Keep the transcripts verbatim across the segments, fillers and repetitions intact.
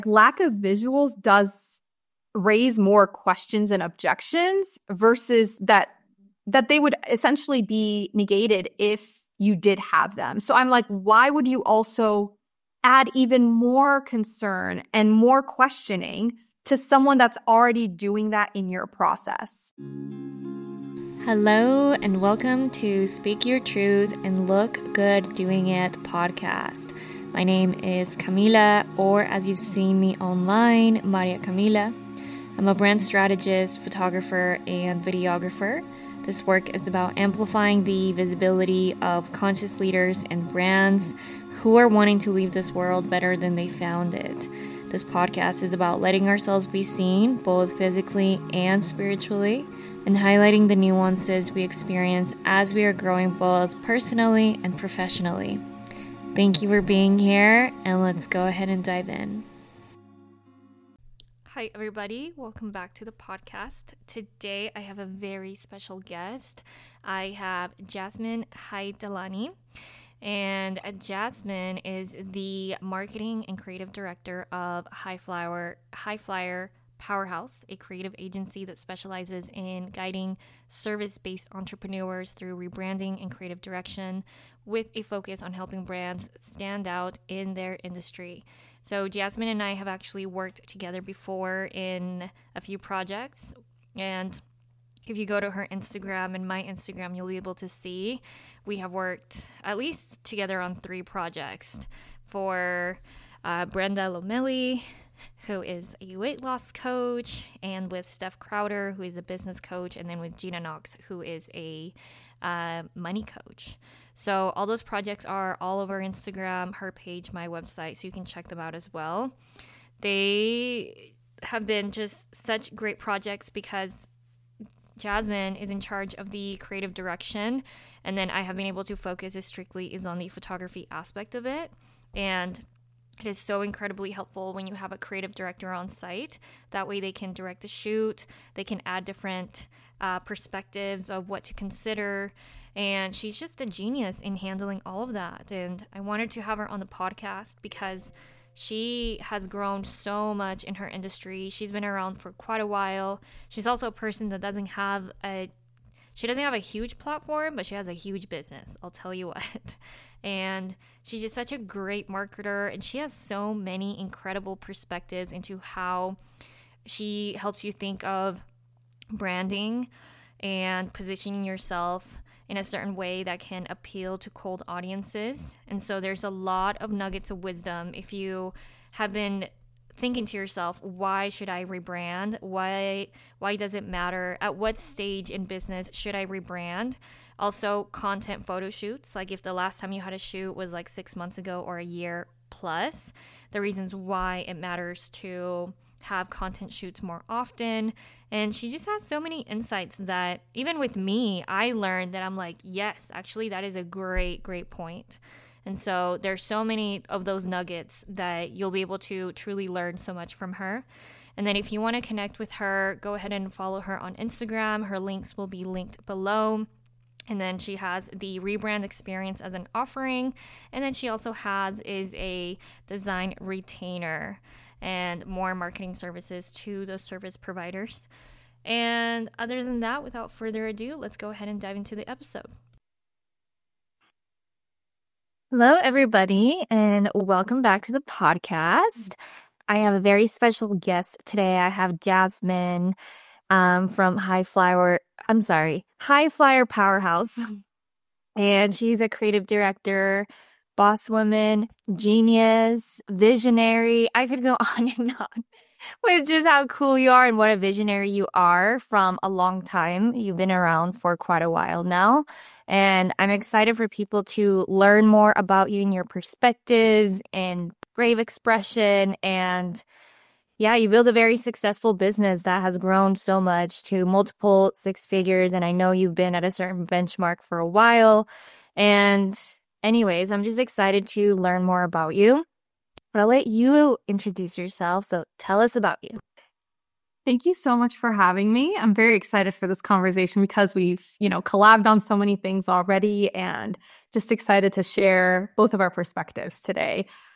lack of visuals does raise more questions and objections versus that that they would essentially be negated if you did have them. So I'm like, why would you also add even more concern and more questioning to someone that's already doing that in your process? Hello and welcome to Speak Your Truth and Look Good Doing It podcast. My name is Camila, or as you've seen me online, Maria Camila. I'm a brand strategist, photographer, and videographer. This work is about amplifying the visibility of conscious leaders and brands who are wanting to leave this world better than they found it. This podcast is about letting ourselves be seen, both physically and spiritually, and highlighting the nuances we experience as we are growing both personally and professionally. Thank you for being here, and let's go ahead and dive in. Hi, everybody. Welcome back to the podcast. Today, I have a very special guest. I have Jasmine Haidalani, and Jasmine is the marketing and creative director of High Flyer, High Flyer Powerhouse, a creative agency that specializes in guiding service-based entrepreneurs through rebranding and creative direction with a focus on helping brands stand out in their industry. So Jasmine and I have actually worked together before in a few projects, and if you go to her Instagram and my Instagram, you'll be able to see we have worked at least together on three projects for uh, Brenda Lomeli, who is a weight loss coach, and with Steph Crowder, who is a business coach, and then with Gina Knox, who is a uh, money coach. So all those projects are all over Instagram, her page, my website, so you can check them out as well. They have been just such great projects because Jasmine is in charge of the creative direction, and then I have been able to focus as strictly is on the photography aspect of it. And it is so incredibly helpful when you have a creative director on site. That way they can direct a shoot, they can add different uh, perspectives of what to consider, and she's just a genius in handling all of that. And I wanted to have her on the podcast because she has grown so much in her industry. She's been around for quite a while. She's also a person that doesn't have a She doesn't have a huge platform, but she has a huge business. I'll tell you what. And she's just such a great marketer, and she has so many incredible perspectives into how she helps you think of branding and positioning yourself in a certain way that can appeal to cold audiences. And so there's a lot of nuggets of wisdom. If you have been thinking to yourself, why should I rebrand? Why why does it matter? At what stage in business should I rebrand? Also, content photo shoots. Like if the last time you had a shoot was like six months ago or a year plus, the reasons why it matters to have content shoots more often. And she just has so many insights that even with me, I learned that I'm like, yes, actually, that is a great, great point. And so there's so many of those nuggets that you'll be able to truly learn so much from her. And then if you want to connect with her, go ahead and follow her on Instagram. Her links will be linked below. And then she has the rebrand experience as an offering. And then she also has is a design retainer and more marketing services to those service providers. And other than that, without further ado, let's go ahead and dive into the episode. Hello, everybody, and welcome back to the podcast. I have a very special guest today. I have Jasmine um, from High Flyer, I'm sorry, High Flyer Powerhouse. And she's a creative director, boss woman, genius, visionary. I could go on and on with just how cool you are and what a visionary you are from a long time. You've been around for quite a while now. And I'm excited for people to learn more about you and your perspectives and brave expression. And yeah, you build a very successful business that has grown so much to multiple six figures. And I know you've been at a certain benchmark for a while. And anyways, I'm just excited to learn more about you. But I'll let you introduce yourself. So tell us about you. Thank you so much for having me. I'm very excited for this conversation because we've, you know, collabed on so many things already, and just excited to share both of our perspectives today.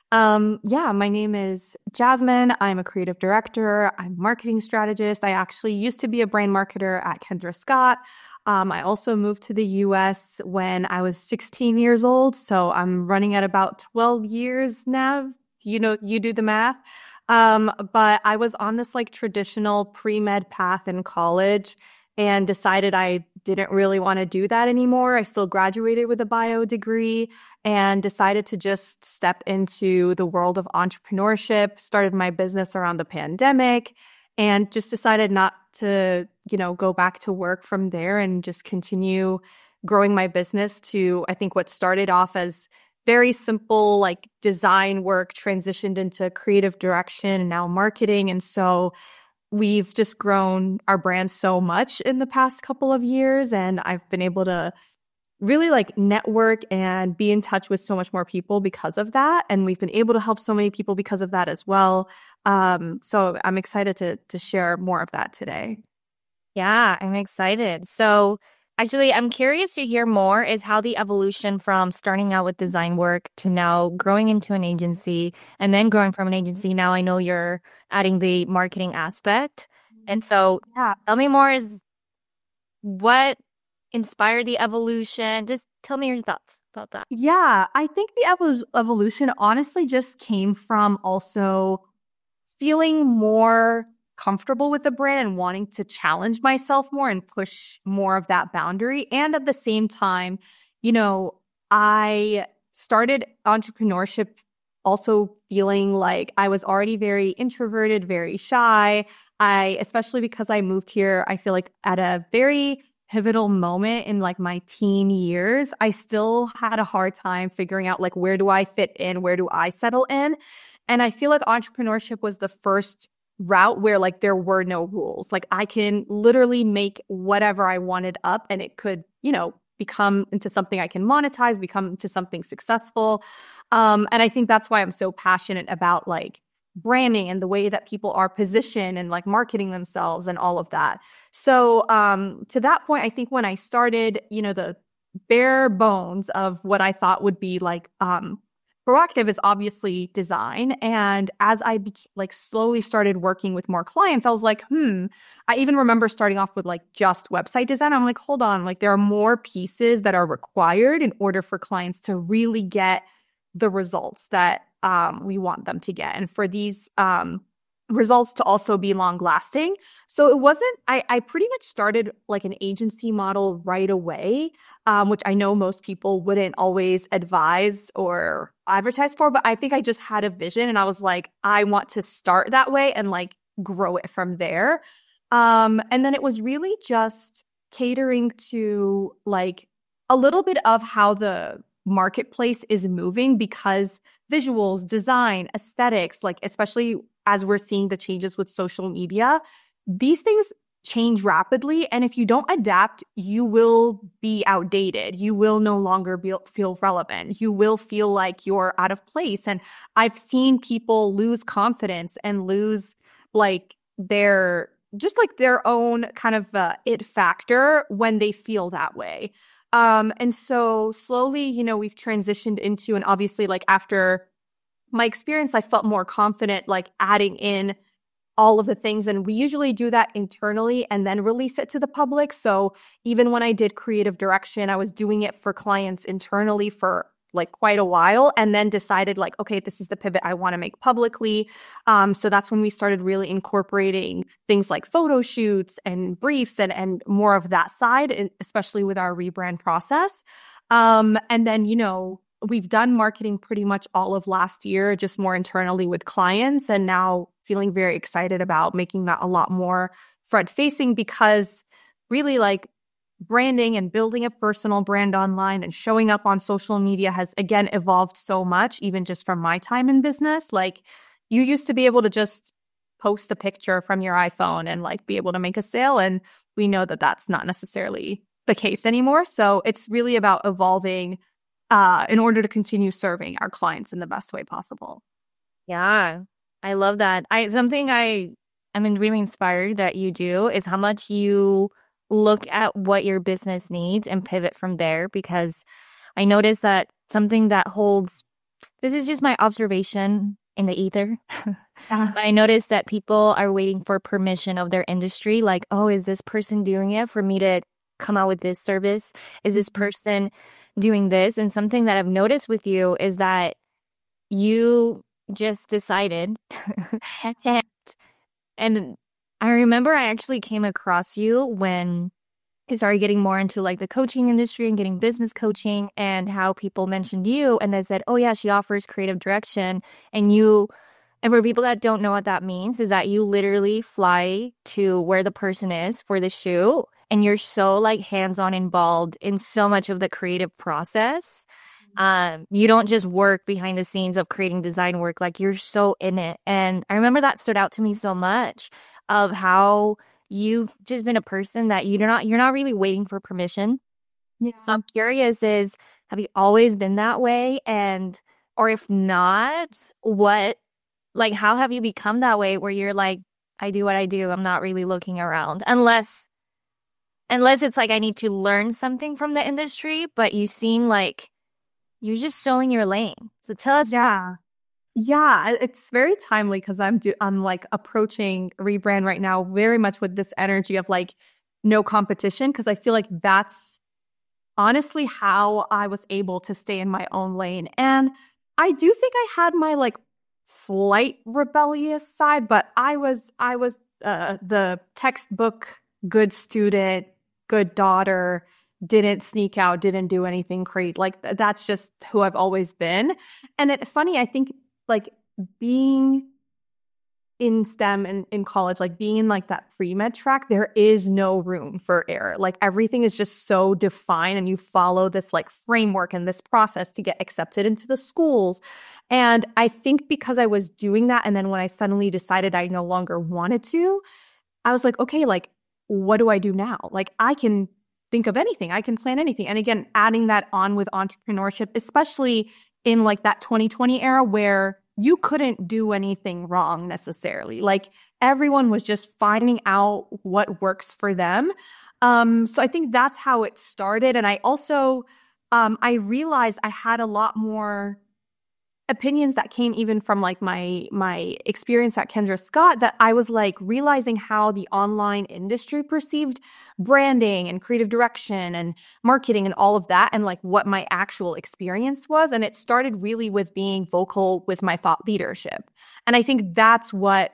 Um, yeah, my name is Jasmine. I'm a creative director. I'm a marketing strategist. I actually used to be a brand marketer at Kendra Scott. Um, I also moved to the U S when I was sixteen years old. So I'm running at about twelve years now. You know, you do the math. Um, but I was on this like traditional pre-med path in college and decided I didn't really want to do that anymore. I still graduated with a bio degree and decided to just step into the world of entrepreneurship, started my business around the pandemic, and just decided not to, you know, go back to work from there and just continue growing my business to, I think, what started off as very simple, like design work transitioned into creative direction and now marketing. And so we've just grown our brand so much in the past couple of years, and I've been able to really like network and be in touch with so much more people because of that. And we've been able to help so many people because of that as well. Um, so I'm excited to to share more of that today. Yeah, I'm excited. So, actually, I'm curious to hear more is how the evolution from starting out with design work to now growing into an agency and then growing from an agency. Now I know you're adding the marketing aspect. And so, Yeah. tell me more is what inspired the evolution? Just tell me your thoughts about that. Yeah, I think the evol- evolution honestly just came from also feeling more comfortable with the brand and wanting to challenge myself more and push more of that boundary. And at the same time, you know, I started entrepreneurship also feeling like I was already very introverted, very shy. I, especially because I moved here, I feel like at a very pivotal moment in like my teen years, I still had a hard time figuring out like, where do I fit in? Where do I settle in? And I feel like entrepreneurship was the first route where like there were no rules. Like I can literally make whatever I wanted up and it could, you know, become into something I can monetize, become into something successful. Um, and I think that's why I'm so passionate about like branding and the way that people are positioned and like marketing themselves and all of that. So um, to that point, I think when I started, you know, the bare bones of what I thought would be like um, proactive is obviously design. And as I beca- like slowly started working with more clients, I was like, hmm, I even remember starting off with like just website design. I'm like, hold on, like there are more pieces that are required in order for clients to really get the results that um, we want them to get. And for these um, results to also be long lasting. So it wasn't, I, I pretty much started like an agency model right away, um, which I know most people wouldn't always advise or advertise for, but I think I just had a vision and I was like, I want to start that way and like grow it from there. Um, and then it was really just catering to like a little bit of how the marketplace is moving because visuals, design, aesthetics, like especially as we're seeing the changes with social media, these things change rapidly. And if you don't adapt, you will be outdated. You will no longer be, feel relevant. You will feel like you're out of place. And I've seen people lose confidence and lose like their, just like their own kind of uh, it factor when they feel that way. Um, and so slowly, you know, we've transitioned into, and obviously like after my experience, I felt more confident, like adding in all of the things. And we usually do that internally and then release it to the public. So even when I did creative direction, I was doing it for clients internally for like quite a while and then decided like, okay, this is the pivot I want to make publicly. Um, so that's when we started really incorporating things like photo shoots and briefs and, and more of that side, especially with our rebrand process. Um, and then, you know, we've done marketing pretty much all of last year, just more internally with clients, and now feeling very excited about making that a lot more front facing because really like branding and building a personal brand online and showing up on social media has again evolved so much, even just from my time in business. Like you used to be able to just post a picture from your iPhone and like be able to make a sale. And we know that that's not necessarily the case anymore. So it's really about evolving uh, in order to continue serving our clients in the best way possible. Yeah, I love that. I something I am really inspired that you do is how much you look at what your business needs and pivot from there because I noticed that something that holds This is just my observation in the ether. Yeah. I noticed that people are waiting for permission of their industry. Like, oh, is this person doing it for me to come out with this service? Is this person doing this? And something that I've noticed with you is that you just decided. and, and I remember I actually came across you when I started getting more into like the coaching industry and getting business coaching, and how people mentioned you and they said, oh yeah, she offers creative direction. And you, and for people that don't know what that means, is that you literally fly to where the person is for the shoot, and you're so like hands-on involved in so much of the creative process. Um, you don't just work behind the scenes of creating design work, like you're so in it. And I remember that stood out to me so much, of how you've just been a person that you're not you're not really waiting for permission. Yeah. So I'm curious, is have you always been that way? And or if not, what, like how have you become that way where you're like, I do what I do, I'm not really looking around, unless unless it's like I need to learn something from the industry, but you seem like you're just so in your lane. So tell us. Yeah. Yeah, it's very timely because I'm do I'm like approaching rebrand right now very much with this energy of like no competition, because I feel like that's honestly how I was able to stay in my own lane. And I do think I had my like slight rebellious side, but I was I was uh, the textbook good student, good daughter, didn't sneak out, didn't do anything crazy. Like th- that's just who I've always been. And it's funny, I think like being in STEM and in college, like being in like that pre-med track, there is no room for error. Like everything is just so defined, and you follow this like framework and this process to get accepted into the schools. And I think because I was doing that, and then when I suddenly decided I no longer wanted to, I was like, okay, like what do I do now? Like I can think of anything, I can plan anything. And again, adding that on with entrepreneurship, especially in like that twenty twenty era where you couldn't do anything wrong necessarily. Like everyone was just finding out what works for them. Um, so I think that's how it started. And I also, um, I realized I had a lot more opinions that came even from like my my experience at Kendra Scott, that I was like realizing how the online industry perceived branding and creative direction and marketing and all of that, and like what my actual experience was. And it started really with being vocal with my thought leadership. And I think that's what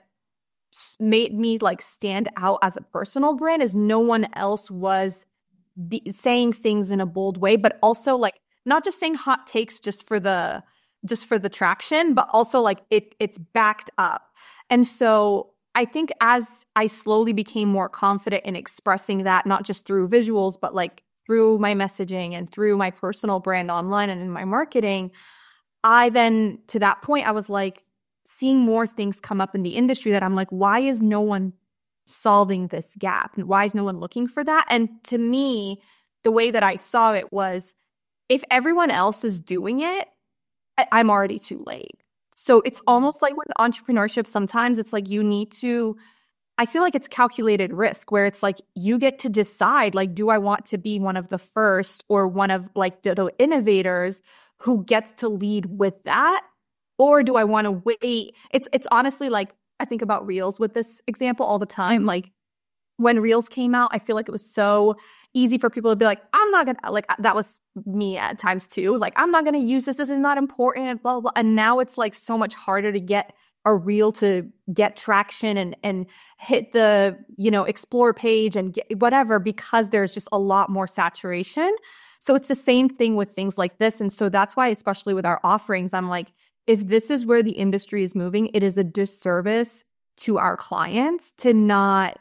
made me like stand out as a personal brand, is no one else was be- saying things in a bold way, but also like not just saying hot takes just for the just for the traction, but also like it it's backed up. And so I think as I slowly became more confident in expressing that, not just through visuals, but like through my messaging and through my personal brand online and in my marketing, I then, to that point, I was like seeing more things come up in the industry that I'm like, why is no one solving this gap? And why is no one looking for that? And to me, the way that I saw it was, if everyone else is doing it, I'm already too late. So it's almost like with entrepreneurship, sometimes it's like you need to, I feel like it's calculated risk, where it's like you get to decide, like, do I want to be one of the first or one of like the, the innovators who gets to lead with that? Or do I want to wait? It's it's honestly like, I think about Reels with this example all the time. Like when Reels came out, I feel like it was so easy for people to be like, I'm not going to, like, that was me at times too. Like, I'm not going to use this. This is not important, blah, blah, blah. And now it's like so much harder to get a reel to get traction and, and hit the, you know, explore page and get whatever, because there's just a lot more saturation. So it's the same thing with things like this. And so that's why, especially with our offerings, I'm like, if this is where the industry is moving, it is a disservice to our clients to not,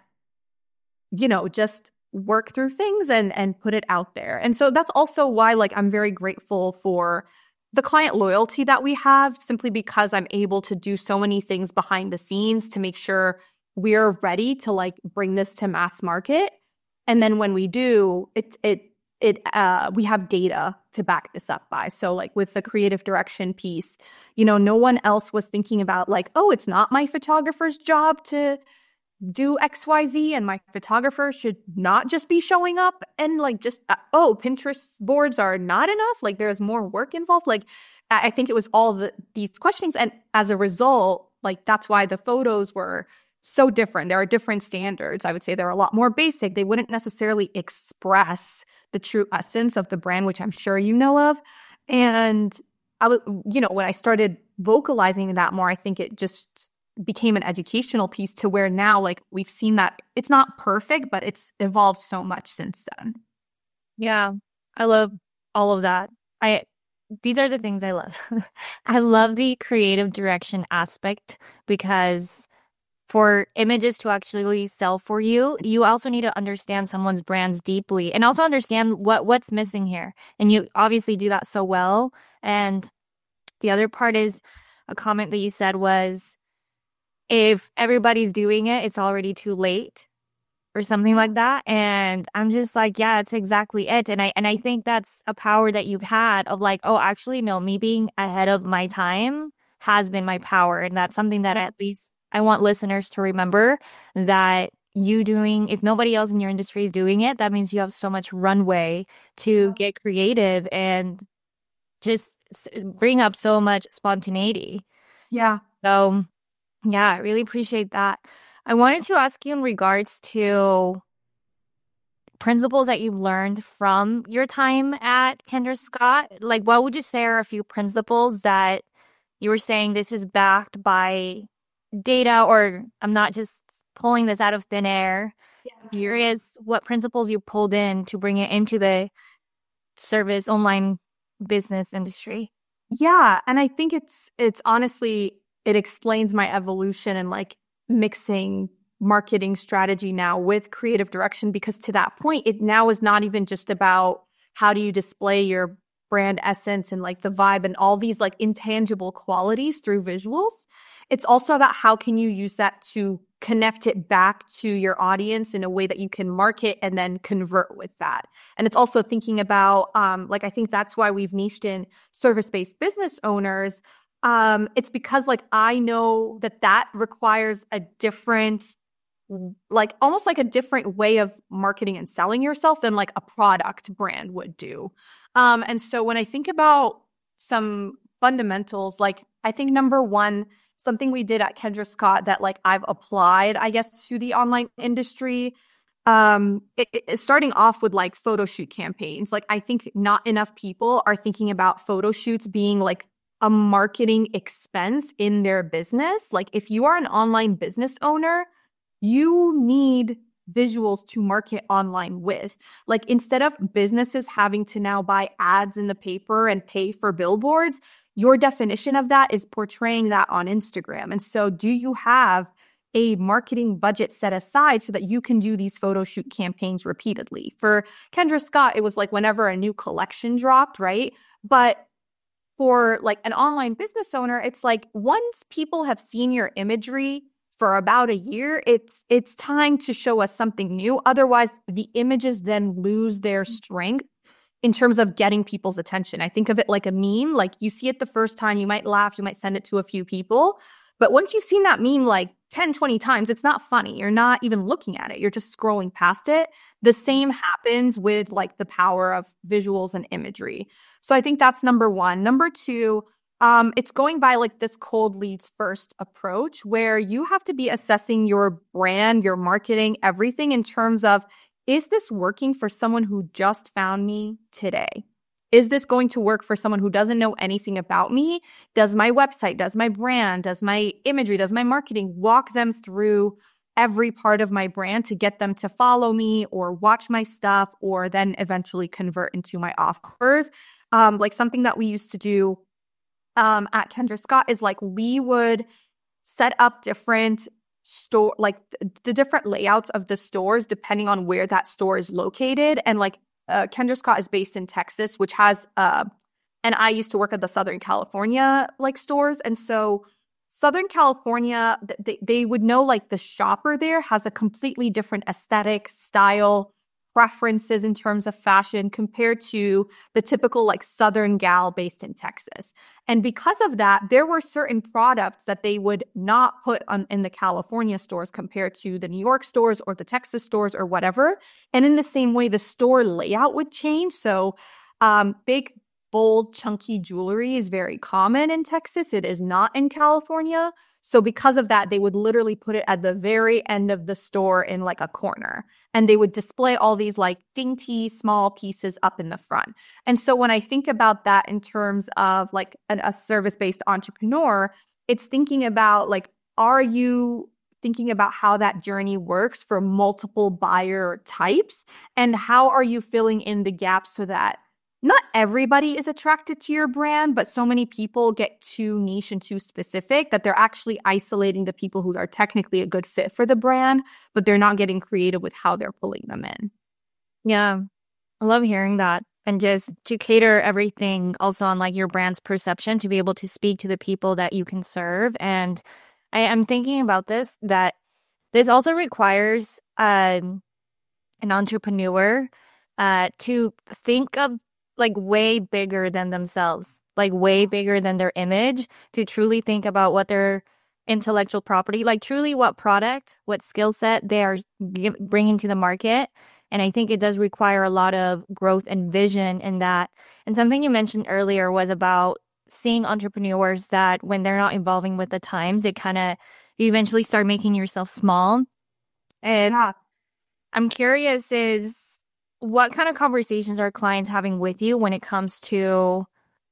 you know, just work through things and and put it out there. And so that's also why, like, I'm very grateful for the client loyalty that we have, simply because I'm able to do so many things behind the scenes to make sure we're ready to like bring this to mass market. And then when we do, it it it uh we have data to back this up by. So like with the creative direction piece, you know, no one else was thinking about like, oh, it's not my photographer's job to do X Y Z, and my photographer should not just be showing up and like just, uh, oh, Pinterest boards are not enough. Like there's more work involved. Like I I think it was all the, these questions. And as a result, like that's why the photos were so different. There are different standards. I would say they're a lot more basic. They wouldn't necessarily express the true essence of the brand, which I'm sure you know of. And I was, you know, when I started vocalizing that more, I think it just became an educational piece to where now, like, we've seen that it's not perfect, but it's evolved so much since then. Yeah, I love all of that. I these are the things I love. I love the creative direction aspect because for images to actually sell for you, you also need to understand someone's brands deeply and also understand what what's missing here. And you obviously do that so well. And the other part is a comment that you said was, if everybody's doing it, it's already too late or something like that. And I'm just like, yeah, that's exactly it. And I and I think that's a power that you've had of like, oh, actually, no, me being ahead of my time has been my power. And that's something that at least I want listeners to remember, that you doing, if nobody else in your industry is doing it, that means you have so much runway to get creative and just bring up so much spontaneity. Yeah. So yeah, I really appreciate that. I wanted to ask you in regards to principles that you've learned from your time at Kendra Scott. Like, what would you say are a few principles that you were saying this is backed by data, or I'm not just pulling this out of thin air? Yeah. Curious what principles you pulled in to bring it into the service online business industry. Yeah. And I think it's, it's honestly, it explains my evolution and like mixing marketing strategy now with creative direction, because to that point, it now is not even just about how do you display your brand essence and like the vibe and all these like intangible qualities through visuals. It's also about how can you use that to connect it back to your audience in a way that you can market and then convert with that. And it's also thinking about, um, like, I think that's why we've niched in service-based business owners. Um, it's because like, I know that that requires a different, like almost like a different way of marketing and selling yourself than like a product brand would do. Um, and so when I think about some fundamentals, like I think number one, something we did at Kendra Scott that like I've applied, I guess, to the online industry, um, it, it, starting off with like photo shoot campaigns. Like I think not enough people are thinking about photo shoots being like a marketing expense in their business. Like if you are an online business owner, you need visuals to market online with. Like instead of businesses having to now buy ads in the paper and pay for billboards, your definition of that is portraying that on Instagram. And so do you have a marketing budget set aside so that you can do these photo shoot campaigns repeatedly? For Kendra Scott, it was like whenever a new collection dropped, right? But for like an online business owner, it's like once people have seen your imagery for about a year, it's it's time to show us something new. Otherwise, the images then lose their strength in terms of getting people's attention. I think of it like a meme. Like you see it the first time, you might laugh, you might send it to a few people. But once you've seen that meme like ten, twenty times, it's not funny. You're not even looking at it. You're just scrolling past it. The same happens with like the power of visuals and imagery. So I think that's number one. Number two, um, it's going by like this cold leads first approach where you have to be assessing your brand, your marketing, everything in terms of, is this working for someone who just found me today? Is this going to work for someone who doesn't know anything about me? Does my website, does my brand, does my imagery, does my marketing walk them through every part of my brand to get them to follow me or watch my stuff or then eventually convert into my offers? Um, like something that we used to do um, at Kendra Scott is like we would set up different store, like th- the different layouts of the stores depending on where that store is located. And like uh, Kendra Scott is based in Texas, which has, uh, and I used to work at the Southern California like stores. And so Southern California, they, they would know like the shopper there has a completely different aesthetic, style, preferences in terms of fashion compared to the typical like Southern gal based in Texas. And because of that, there were certain products that they would not put on in the California stores compared to the New York stores or the Texas stores or whatever. And in the same way, the store layout would change. So um, big bold, chunky jewelry is very common in Texas. It is not in California. So because of that, they would literally put it at the very end of the store in like a corner. And they would display all these like dainty small pieces up in the front. And so when I think about that in terms of like an, a service-based entrepreneur, it's thinking about like, are you thinking about how that journey works for multiple buyer types? And how are you filling in the gaps so that not everybody is attracted to your brand, but so many people get too niche and too specific that they're actually isolating the people who are technically a good fit for the brand, but they're not getting creative with how they're pulling them in. Yeah, I love hearing that. And just to cater everything also on like your brand's perception to be able to speak to the people that you can serve. And I am thinking about this, that this also requires um, an entrepreneur uh, to think of like way bigger than themselves, like way bigger than their image, to truly think about what their intellectual property, like truly what product, what skill set they are give, bringing to the market. And I think it does require a lot of growth and vision in that. And something you mentioned earlier was about seeing entrepreneurs that when they're not evolving with the times, it kind of, you eventually start making yourself small. And Yeah. I'm curious is, what kind of conversations are clients having with you when it comes to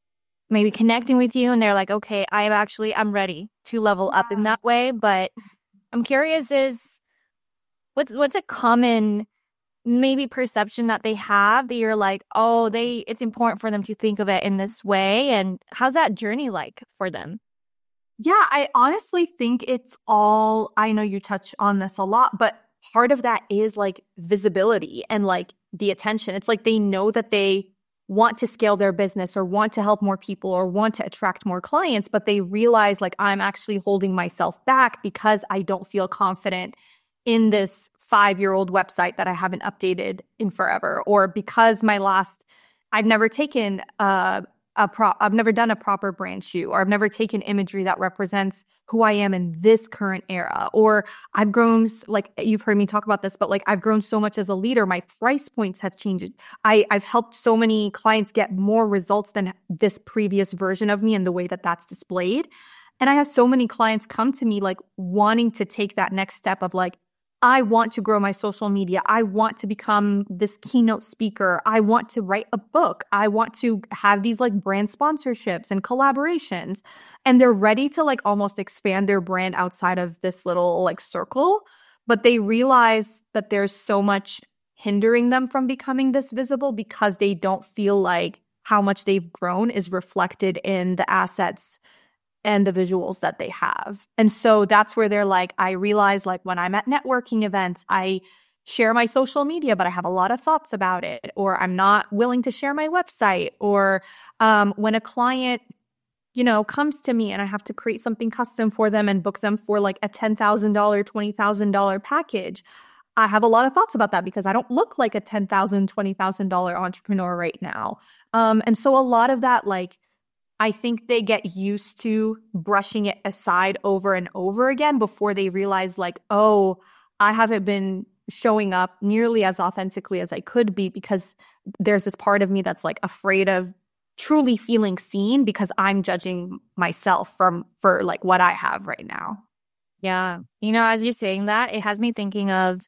maybe connecting with you and they're like, okay, I'm actually, I'm ready to level up in that way. But I'm curious is, what's, what's a common maybe perception that they have that you're like, oh, they, it's important for them to think of it in this way. And how's that journey like for them? Yeah, I honestly think it's all, I know you touch on this a lot, but part of that is like visibility and like the attention. It's like they know that they want to scale their business or want to help more people or want to attract more clients, but they realize like I'm actually holding myself back because I don't feel confident in this five-year-old website that I haven't updated in forever, or because my last, I've never taken a A pro- I've never done a proper brand shoot, or I've never taken imagery that represents who I am in this current era, or I've grown, like you've heard me talk about this, but like I've grown so much as a leader, my price points have changed. I, I've helped so many clients get more results than this previous version of me and the way that that's displayed. And I have so many clients come to me like wanting to take that next step of like, I want to grow my social media. I want to become this keynote speaker. I want to write a book. I want to have these like brand sponsorships and collaborations. And they're ready to like almost expand their brand outside of this little like circle. But they realize that there's so much hindering them from becoming this visible because they don't feel like how much they've grown is reflected in the assets and the visuals that they have. And so that's where they're like, I realize like when I'm at networking events, I share my social media, but I have a lot of thoughts about it, or I'm not willing to share my website, or um, when a client, you know, comes to me and I have to create something custom for them and book them for like a ten thousand dollars, twenty thousand dollars package. I have a lot of thoughts about that because I don't look like a ten thousand dollars, twenty thousand dollars entrepreneur right now. Um, and so a lot of that, like, I think they get used to brushing it aside over and over again before they realize like, oh, I haven't been showing up nearly as authentically as I could be because there's this part of me that's like afraid of truly feeling seen because I'm judging myself from for like what I have right now. Yeah. You know, as you're saying that, it has me thinking of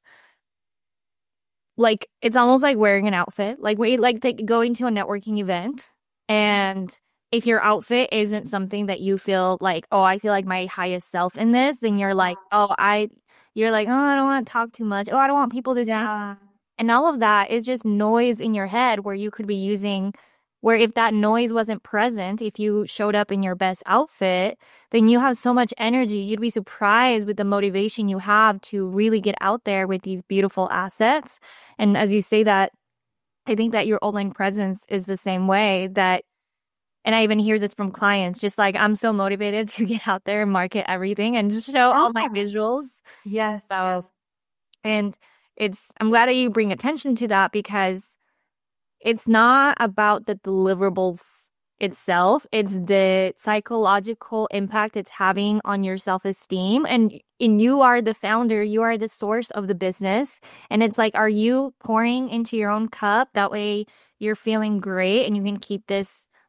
like, it's almost like wearing an outfit. Like we like th- going to a networking event, and if your outfit isn't something that you feel like, oh, I feel like my highest self in this, then you're like, oh, I, you're like, oh, I don't want to talk too much. Oh, I don't want people to see. Yeah. And all of that is just noise in your head where you could be using, where if that noise wasn't present, if you showed up in your best outfit, then you have so much energy. You'd be surprised with the motivation you have to really get out there with these beautiful assets. And as you say that, I think that your online presence is the same way that. And I even hear this from clients, just like, I'm so motivated to get out there and market everything and just show all my visuals. Yes. So, yes. and it's, I'm glad that you bring attention to that because it's not about the deliverables itself. It's the psychological impact it's having on your self-esteem. And, and you are the founder, you are the source of the business. And it's like, are you pouring into your own cup? That way you're feeling great and you can keep this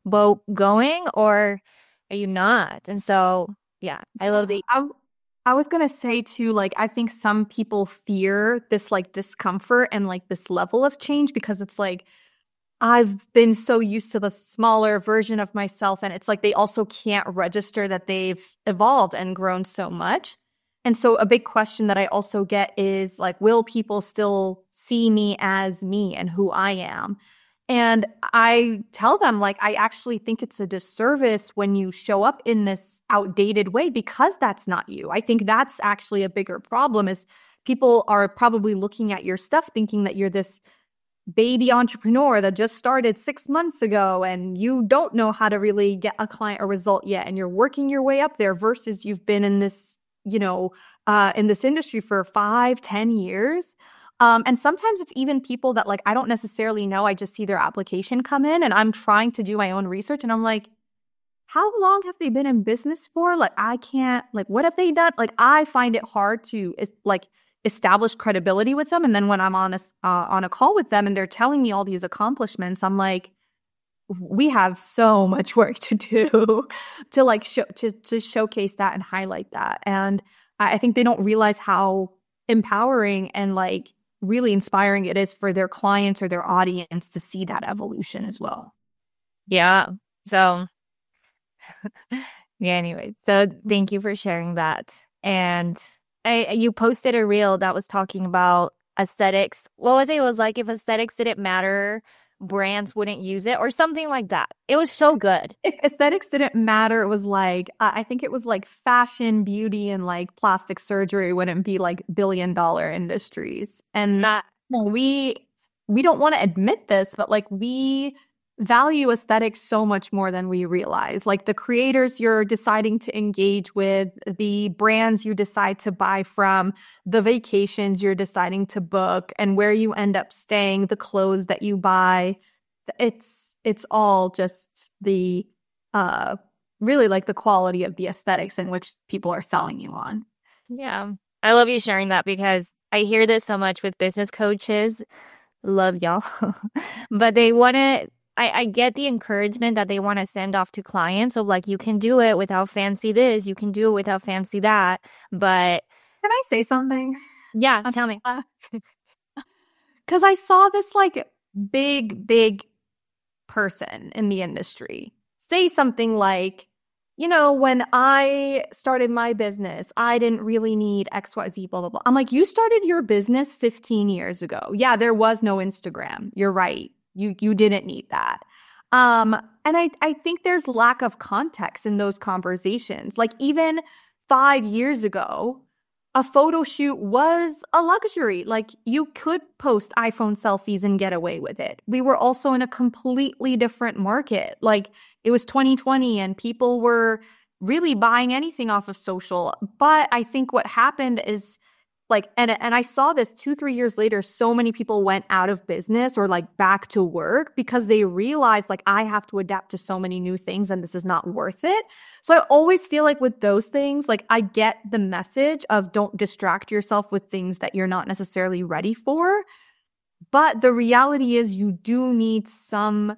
boat going or are you not? And so, yeah, I love the. I, I was gonna say too, like, I think some people fear this like discomfort and like this level of change because it's like, I've been so used to the smaller version of myself. And it's like they also can't register that they've evolved and grown so much. And so a big question that I also get is like, will people still see me as me and who I am? And I tell them, like, I actually think it's a disservice when you show up in this outdated way because that's not you. I think that's actually a bigger problem is people are probably looking at your stuff thinking that you're this baby entrepreneur that just started six months ago and you don't know how to really get a client or result yet. And you're working your way up there versus you've been in this, you know, uh, in this industry for five, ten years. Um, and sometimes it's even people that like, I don't necessarily know. I just see their application come in and I'm trying to do my own research. And I'm like, how long have they been in business for? Like, I can't, like, what have they done? Like, I find it hard to like establish credibility with them. And then when I'm on a, uh, on a call with them and they're telling me all these accomplishments, I'm like, we have so much work to do to like show, to, to showcase that and highlight that. And I, I think they don't realize how empowering and like really inspiring it is for their clients or their audience to see that evolution as well. Yeah. So, yeah, anyway. So thank you for sharing that. And I, you posted a reel that was talking about aesthetics. What was it? It was like if aesthetics didn't matter, brands wouldn't use it or something like that. It was so good. If aesthetics didn't matter, it was like, uh, I think it was like fashion, beauty, and like plastic surgery wouldn't be like billion dollar industries. And that we, we don't want to admit this, but like we value aesthetics so much more than we realize. Like the creators you're deciding to engage with, the brands you decide to buy from, the vacations you're deciding to book, and where you end up staying, the clothes that you buy. It's it's all just the uh really like the quality of the aesthetics in which people are selling you on. Yeah. I love you sharing that because I hear this so much with business coaches. Love y'all. But they want to I, I get the encouragement that they want to send off to clients of like, you can do it without fancy this, you can do it without fancy that. But can I say something? Yeah, tell me. Because I saw this like big, big person in the industry say something like, you know, when I started my business, I didn't really need X Y Z, blah, blah, blah. I'm like, you started your business fifteen years ago. Yeah, there was no Instagram. You're right. You you didn't need that. Um, and I, I think there's lack of context in those conversations. Like even five years ago, a photo shoot was a luxury. Like you could post iPhone selfies and get away with it. We were also in a completely different market. Like it was twenty twenty and people were really buying anything off of social. But I think what happened is like, and, and I saw this two, three years later, so many people went out of business or like back to work because they realized like, I have to adapt to so many new things and this is not worth it. So I always feel like with those things, like I get the message of don't distract yourself with things that you're not necessarily ready for. But the reality is you do need some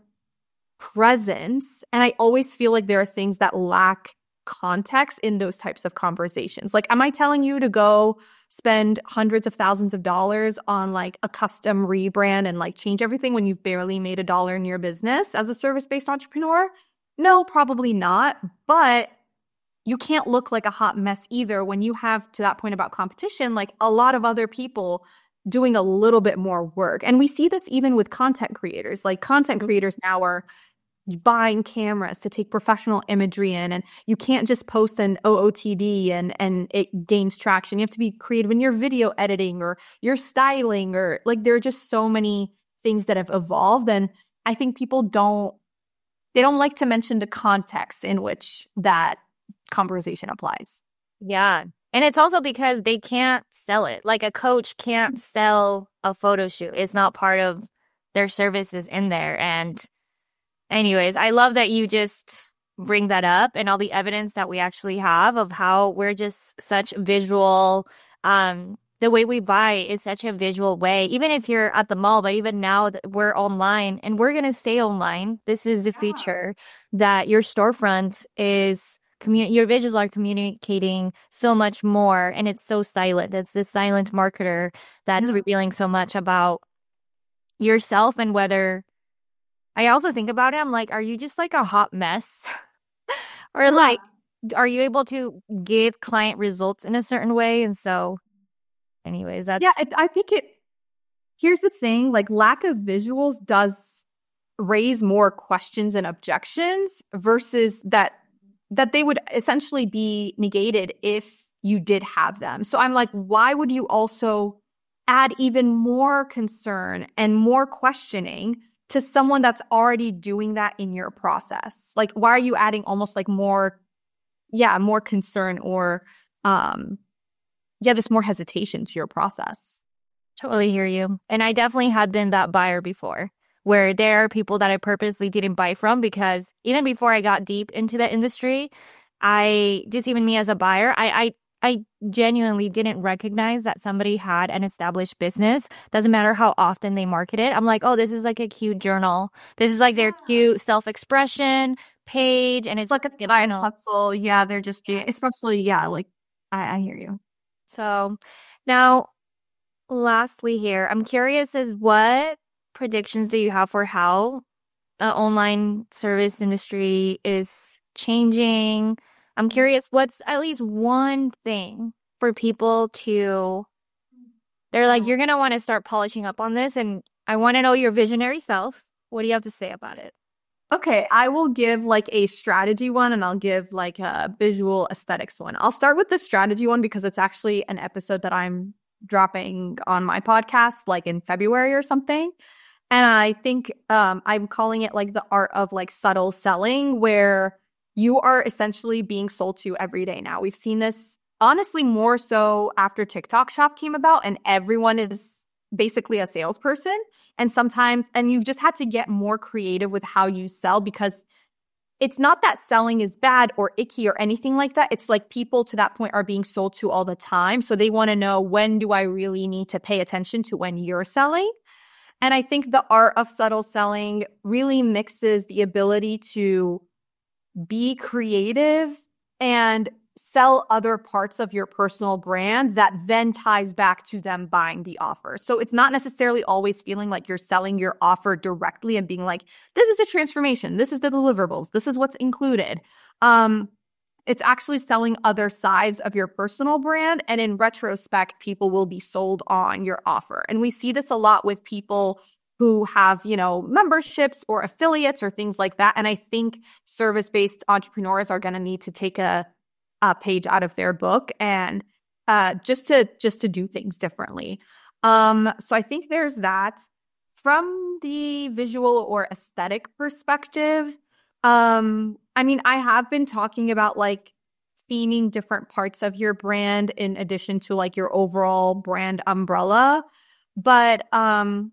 presence. And I always feel like there are things that lack context in those types of conversations. Like, am I telling you to go spend hundreds of thousands of dollars on like a custom rebrand and like change everything when you've barely made a dollar in your business as a service-based entrepreneur? No, probably not. But you can't look like a hot mess either when you have, to that point about competition, like a lot of other people doing a little bit more work. And we see this even with content creators. Like content creators now are buying cameras to take professional imagery in, and you can't just post an O O T D and and it gains traction. You have to be creative in your video editing or your styling, or like there are just so many things that have evolved. And I think people don't they don't like to mention the context in which that conversation applies. Yeah. And it's also because they can't sell it. Like a coach can't sell a photo shoot. It's not part of their services in there. And anyways, I love that you just bring that up and all the evidence that we actually have of how we're just such visual, um, the way we buy is such a visual way. Even if you're at the mall, but even now that we're online and we're going to stay online. This is the future that your storefront is commun- your visuals are communicating so much more, and it's so silent. It's this silent marketer that's Yeah. revealing so much about yourself and whether I also think about it. I'm like, are you just like a hot mess? Or like, are you able to give client results in a certain way? And so, anyways, that's Yeah, I, I think it, here's the thing, like lack of visuals does raise more questions and objections versus that that they would essentially be negated if you did have them. So I'm like, why would you also add even more concern and more questioning to someone that's already doing that in your process? Like, why are you adding almost like more, yeah, more concern or, um, yeah, just more hesitation to your process? totally hear you. And I definitely had been that buyer before, where there are people that I purposely didn't buy from because even before I got deep into the industry, I just even me as a buyer, I I I genuinely didn't recognize that somebody had an established business. Doesn't matter how often they market it. I'm like, oh, this is like a cute journal. This is like their cute self-expression page, and it's Like a you side know. hustle. Yeah, they're just doing, especially, yeah, like I, I hear you. So now, lastly, here, I'm curious as what predictions do you have for how the online service industry is changing? I'm curious, what's at least one thing for people to, they're like, you're going to want to start polishing up on this, and I want to know your visionary self. What do you have to say about it? Okay, I will give like a strategy one and I'll give like a visual aesthetics one. I'll start with the strategy one because it's actually an episode that I'm dropping on my podcast like in February or something. And I think um, I'm calling it like the art of like subtle selling, where you are essentially being sold to every day now. We've seen this honestly more so after TikTok Shop came about, and everyone is basically a salesperson. And sometimes, and you've just had to get more creative with how you sell because it's not that selling is bad or icky or anything like that. It's like people to that point are being sold to all the time. So they want to know, when do I really need to pay attention to when you're selling? And I think the art of subtle selling really mixes the ability to be creative and sell other parts of your personal brand that then ties back to them buying the offer. So it's not necessarily always feeling like you're selling your offer directly and being like, this is a transformation, this is the deliverables, this is what's included. Um, it's actually selling other sides of your personal brand. And in retrospect, people will be sold on your offer. And we see this a lot with people who have, you know, memberships or affiliates or things like that. And I think service-based entrepreneurs are going to need to take a, a page out of their book and uh, just to just to do things differently. Um, so I think there's that. From the visual or aesthetic perspective, um, I mean, I have been talking about like theming different parts of your brand in addition to like your overall brand umbrella. But um,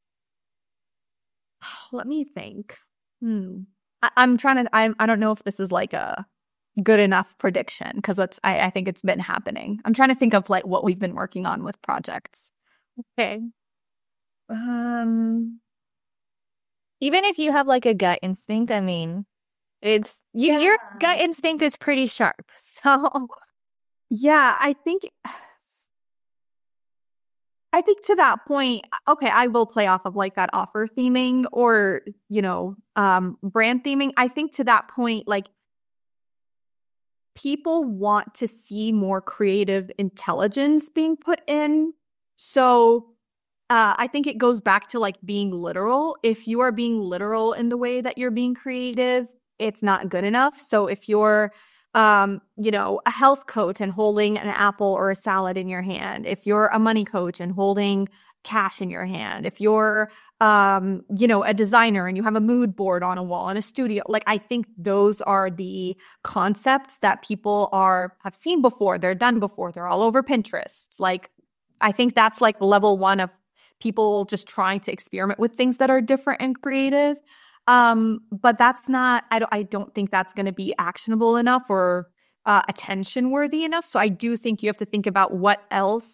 let me think. Hmm. I- I'm trying to, I'm, I don't know if this is like a good enough prediction because that's, I, I think it's been happening. I'm trying to think of like what we've been working on with projects. Okay. Um, Even if you have like a gut instinct, I mean, it's you, your gut instinct is pretty sharp. So, yeah, I think, I think to that point, okay, I will play off of like that offer theming or, you know, um, brand theming. I think to that point, like people want to see more creative intelligence being put in. So uh, I think it goes back to like being literal. If you are being literal in the way that you're being creative, it's not good enough. So if you're, um, you know, a health coach and holding an apple or a salad in your hand, if you're a money coach and holding cash in your hand, if you're, um, you know, a designer and you have a mood board on a wall in a studio, like I think those are the concepts that people are have seen before. They're done before. They're all over Pinterest. Like, I think that's like level one of people just trying to experiment with things that are different and creative. Um, but that's not, I don't, I don't think that's going to be actionable enough or uh, attention worthy enough. So I do think you have to think about what else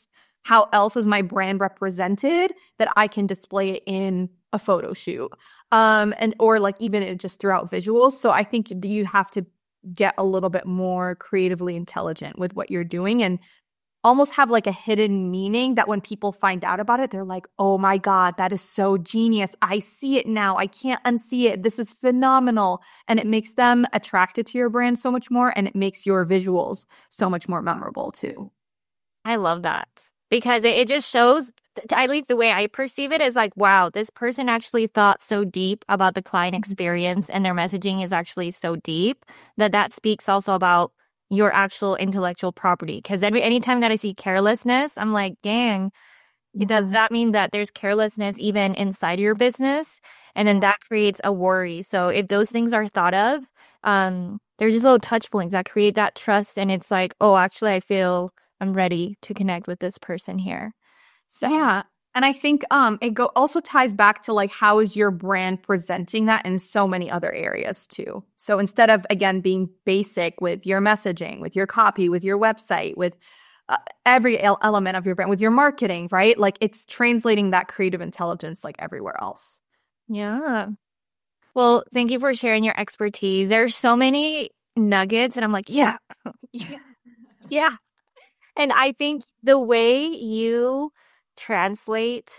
how else is my brand represented that I can display it in a photo shoot, um, and or like even just throughout visuals. So I think you have to get a little bit more creatively intelligent with what you're doing and almost have like a hidden meaning that when people find out about it, they're like, oh my God, that is so genius. I see it now. I can't unsee it. This is phenomenal. And it makes them attracted to your brand so much more, and it makes your visuals so much more memorable too. I love that because it, it just shows, at least the way I perceive it, is like, wow, this person actually thought so deep about the client experience, and their messaging is actually so deep that that speaks also about your actual intellectual property. Because every anytime that I see carelessness, I'm like, dang, does that mean that there's carelessness even inside your business? And then that creates a worry. So if those things are thought of, um, there's just little touch points that create that trust. And it's like, oh, actually, I feel I'm ready to connect with this person here. So yeah. And I think um, it go also ties back to like, how is your brand presenting that in so many other areas too? So instead of, again, being basic with your messaging, with your copy, with your website, with uh, every el- element of your brand, with your marketing, right? Like it's translating that creative intelligence like everywhere else. Yeah. Well, thank you for sharing your expertise. There's so many nuggets and I'm like, yeah, yeah, yeah. And I think the way you translate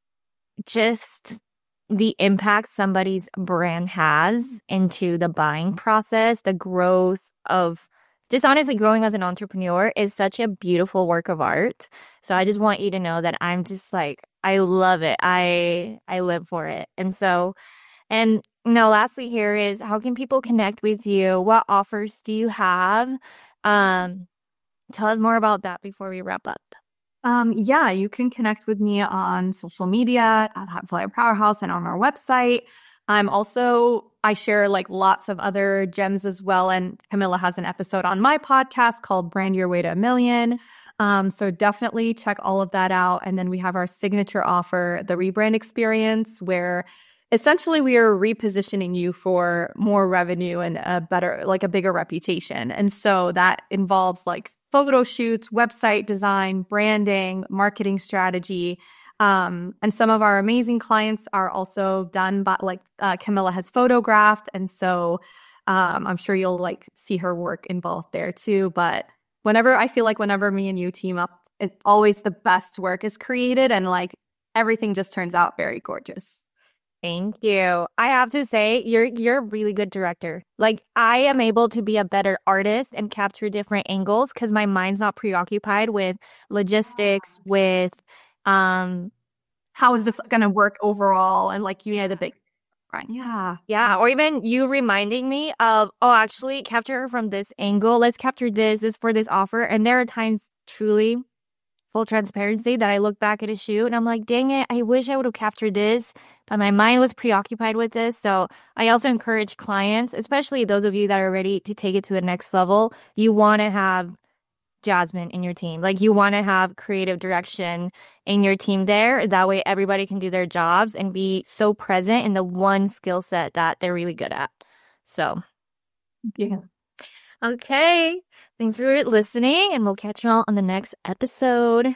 just the impact somebody's brand has into the buying process, the growth of just honestly growing as an entrepreneur is such a beautiful work of art. So I just want you to know that I'm just like, I love it. I I live for it. And so, and now lastly here is, how can people connect with you? What offers do you have? Um, tell us more about that before we wrap up. Um, yeah, you can connect with me on social media at Hot Flyer Powerhouse and on our website. I'm also, I share like lots of other gems as well. And Camilla has an episode on my podcast called Brand Your Way to a Million. Um, so definitely check all of that out. And then we have our signature offer, the Rebrand Experience, where essentially we are repositioning you for more revenue and a better, like a bigger reputation. And so that involves like photo shoots, website design, branding, marketing strategy. Um, and some of our amazing clients are also done by, like uh, Camilla has photographed. And so um, I'm sure you'll like see her work involved there too. But whenever, I feel like whenever me and you team up, it always the best work is created and like everything just turns out very gorgeous. Thank you. I have to say, you're you're a really good director. Like, I am able to be a better artist and capture different angles because my mind's not preoccupied with logistics, with um, how is this going to work overall, and like, you know, the big front. Yeah. Yeah. Or even you reminding me of, oh, actually capture her from this angle. Let's capture this, this for this offer. And there are times, truly, full transparency, that I look back at a shoot and I'm like, dang it, I wish I would have captured this, but my mind was preoccupied with this. So I also encourage clients, especially those of you that are ready to take it to the next level, you want to have Jasmine in your team. Like, you want to have creative direction in your team there. That way everybody can do their jobs and be so present in the one skill set that they're really good at. So, yeah. Okay. Thanks for listening, and we'll catch you all on the next episode.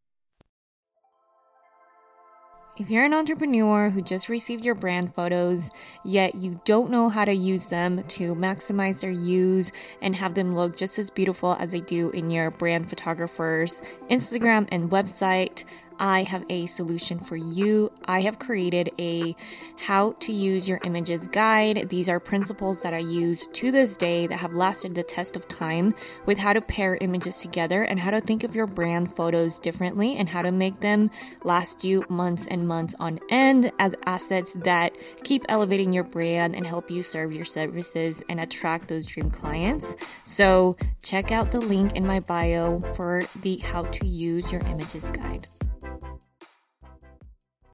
If you're an entrepreneur who just received your brand photos, yet you don't know how to use them to maximize their use and have them look just as beautiful as they do in your brand photographer's Instagram and website, I have a solution for you. I have created a how to use your images guide. These are principles that I use to this day that have lasted the test of time with how to pair images together and how to think of your brand photos differently and how to make them last you months and months on end as assets that keep elevating your brand and help you serve your services and attract those dream clients. So check out the link in my bio for the how to use your images guide.